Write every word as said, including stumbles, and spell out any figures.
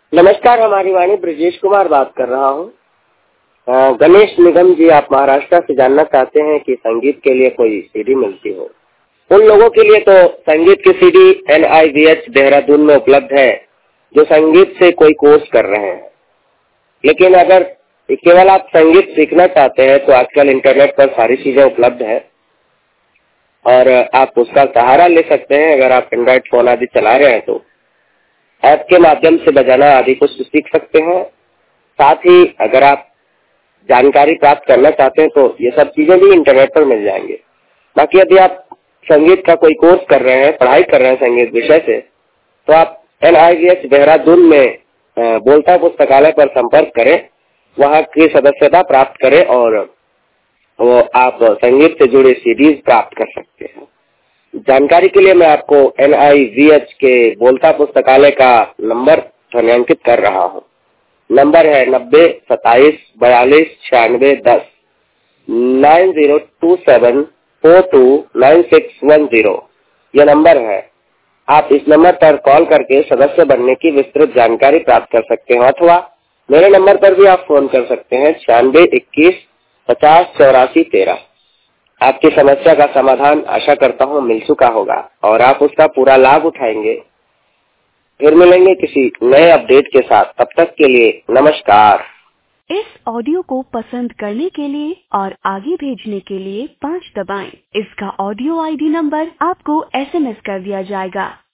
नमस्कार, हमारी वाणी ब्रजेश कुमार बात कर रहा हूँ। अ, गणेश निगम जी, आप महाराष्ट्र से जानना चाहते हैं कि संगीत के लिए कोई सीडी मिलती हो। उन लोगों के लिए तो संगीत की CD N I V H Dehradun में उपलब्ध है जो संगीत से कोई कोर्स कर रहे हैं। लेकिन अगर केवल आप संगीत सीखना चाहते हैं तो आजकल इंटरनेट पर सारी चीजें उपलब्ध है और आप उसका सहारा ले सकते हैं। अगर आप एंड्रॉइड फोन आदि चला रहे हैं तो ऐप के माध्यम से बजाना आदि कुछ सीख सकते हैं। साथ ही अगर आप जानकारी प्राप्त करना चाहते हैं तो ये सब चीजें भी इंटरनेट पर मिल जाएंगे। बाकी यदि आप संगीत का कोई कोर्स कर रहे हैं, पढ़ाई कर रहे हैं संगीत विषय से, तो आप N I V H Dehradun में बोलता पुस्तकालय पर संपर्क करें, वहाँ की सदस्यता प्राप्त करें और वो आप संगीत से जुड़े सीडीज प्राप्त कर सकते हैं। जानकारी के लिए मैं आपको एन आई वी एच के बोलता पुस्तकालय का नंबर ध्वनियांकित कर रहा हूँ। नंबर है नब्बे सताइस बयालीस छियानवे दस nine zero two seven four two nine six one zero. यह नंबर है। आप इस नंबर पर कॉल करके सदस्य बनने की विस्तृत जानकारी प्राप्त कर सकते हैं अथवा मेरे नंबर पर भी आप फोन कर सकते हैं छियानवे इक्कीस पचास चौरासी तेरह। आपकी समस्या का समाधान आशा करता हूँ मिल चुका होगा और आप उसका पूरा लाभ उठाएंगे। फिर मिलेंगे किसी नए अपडेट के साथ। तब तक के लिए नमस्कार। इस ऑडियो को पसंद करने के लिए और आगे भेजने के लिए पाँच दबाएं। इसका ऑडियो आई डी नंबर आपको एस एम एस कर दिया जाएगा।